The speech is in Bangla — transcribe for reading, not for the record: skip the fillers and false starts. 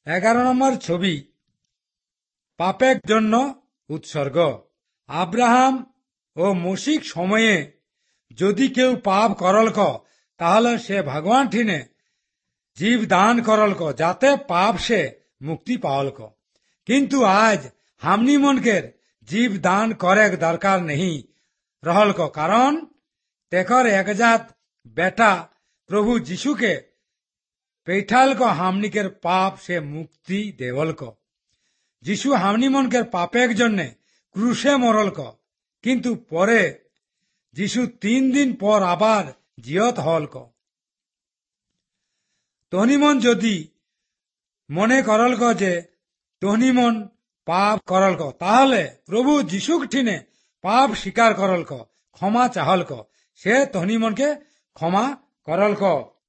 11 ছবি পাপের জন্য উৎসর্গ। আব্রাহাম ও মসিক সময়ে যদি কেউ পাপ করলক তাহলে সে ভগবান ঠিনে জীব দান করলক যাতে পাপ সে মুক্তি পাওয়ালক। কিন্তু আজ হামনি মনকের জীব দান করে দরকার নেই रहलक, কারণ তেকর একজাত বেটা প্রভু যিশুকে পেঠালক হামনিকের পাপ সে মুক্তি দেवलक। যিশু হামনি মনকের পাপের জন্য ক্রুশে মরলক, কিন্তু পরে যিশু 3 দিন পর আবার জিয়ত হলক। তহনিমন যদি মনে করলক যে তহনিমন পাপ করলক, তাহলে প্রভু যিশুক ঠিনে পাপ স্বীকার করলক, ক্ষমা চাহলক, সে তহনিমনকে ক্ষমা করলক।